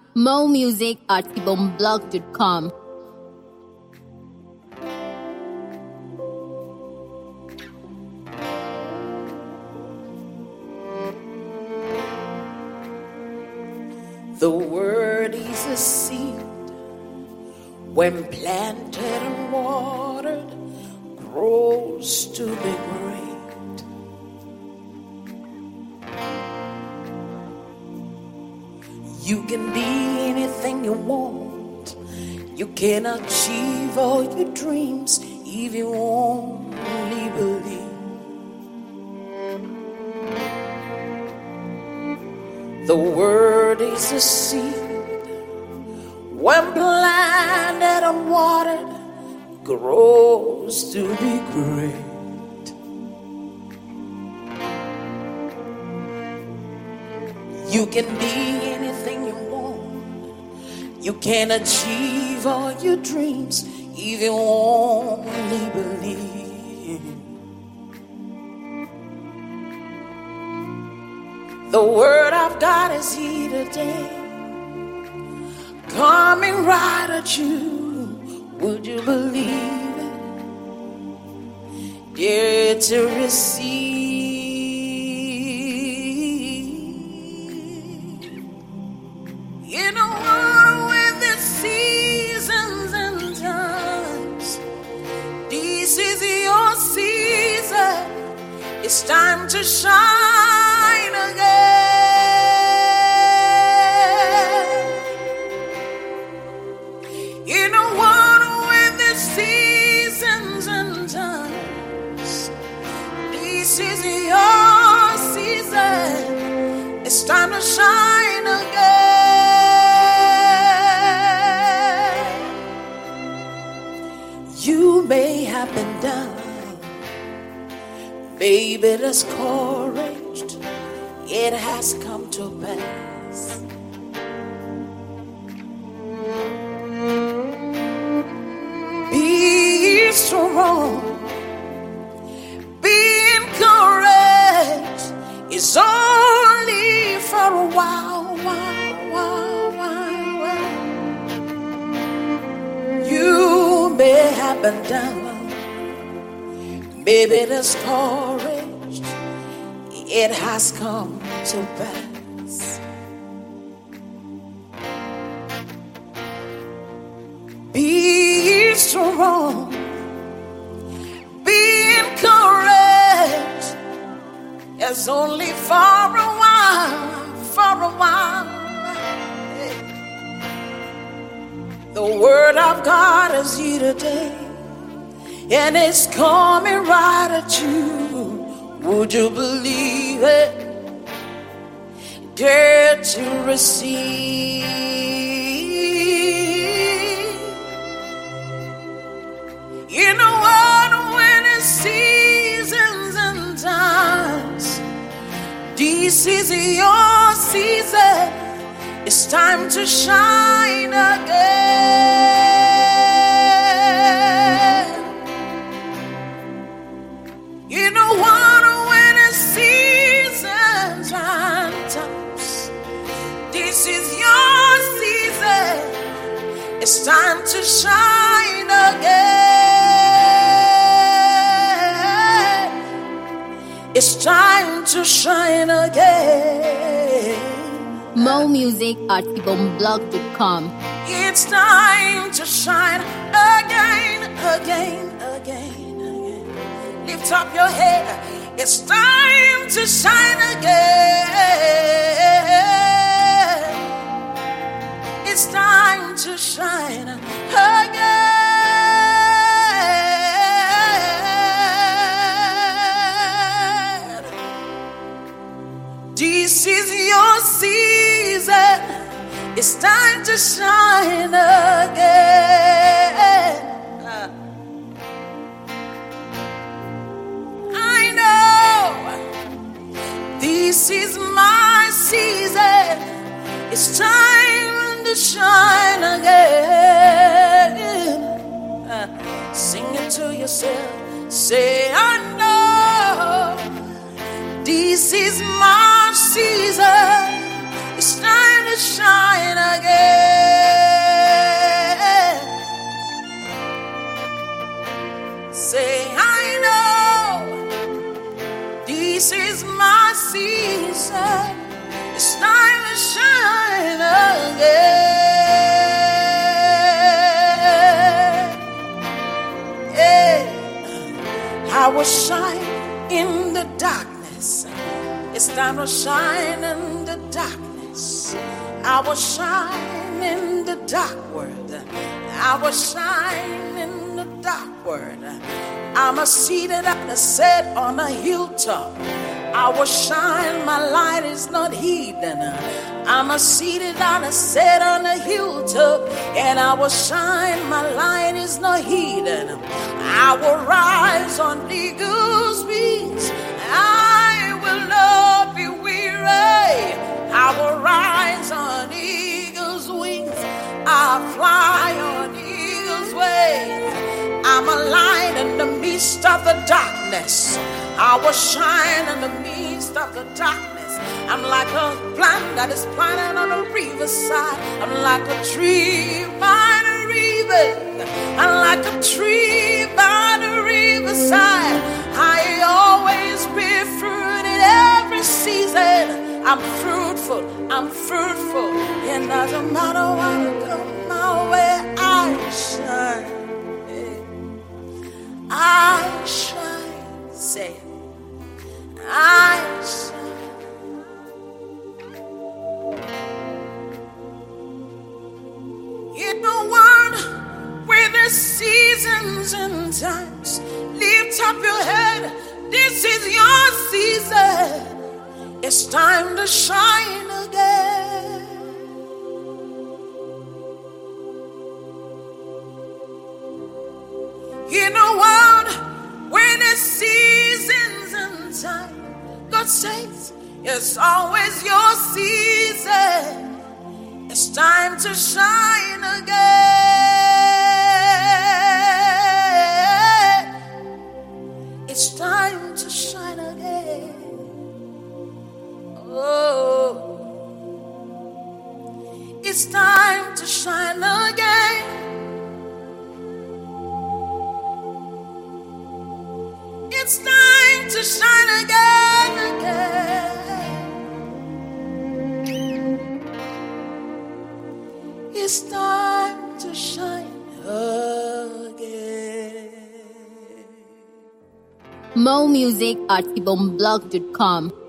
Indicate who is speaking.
Speaker 1: More music at ibomblog.com.
Speaker 2: The word is a seed, when planted and watered, grows to be great. You can be anything you want. You can achieve all your dreams if you only believe. The word is a seed, when planted and watered, grows to be great. You can be anything you want. You can achieve all your dreams if you only believe. The word of God is here today, coming right at you. Would you believe it? Dare to receive. In a world with its seasons and times, this is your season. It's time to shine again. In a world with its seasons and times, this is your season. It's time to shine again. You may have been down, baby, discouraged. It has come to pass. Be strong, be encouraged. It's only for a while. You may have been down, maybe discouraged. It has come to pass. Be strong, be encouraged. It's only for a while, for a while. The word of God is here today, and it's coming right at you. Would you believe it? Dare to receive. In a world when it's seasons and times, this is your season. It's time to shine again. In a world when it's seasons and times, this is your season. It's time to shine again. It's time to shine again.
Speaker 1: More music at ibomblog.com.
Speaker 2: It's time to shine again, again, again, again. Lift up your head. It's time to shine again. It's time to shine again. This is your season. It's time to shine again. I know this is my season. It's time to shine again. Sing it to yourself. Say, I know this is my season. It's time to shine again. This is my season. It's time to shine again. Yeah. I will shine in the darkness. It's time to shine in the darkness. I will shine in the dark world. I will shine in the dark world. I'm a seated and a set on a hilltop. I will shine, my light is not hidden. I'm a seated and a set on a hilltop, and I will shine, my light is not hidden. I will rise on eagle's wings. I will not be weary. I will rise on eagle's wings. I fly on eagle's wings. I'm a light in the midst of the darkness. I will shine in the midst of the darkness. I'm like a plant that is planted on a riverside. I'm like a tree by the river. I'm like a tree by the riverside. I always bear fruit in every season. I'm fruitful, and doesn't matter what comes my way, I shine. I shine, say it. I shine. In a world where there's seasons and times, lift up your head. This is your season. It's time to shine again. In a world where there's seasons and time, God says it's always your season. It's time to shine again. It's time to shine again. Oh, it's time to shine again. It's time to shine again, It's time to shine again.
Speaker 1: More music at ibomblog.com.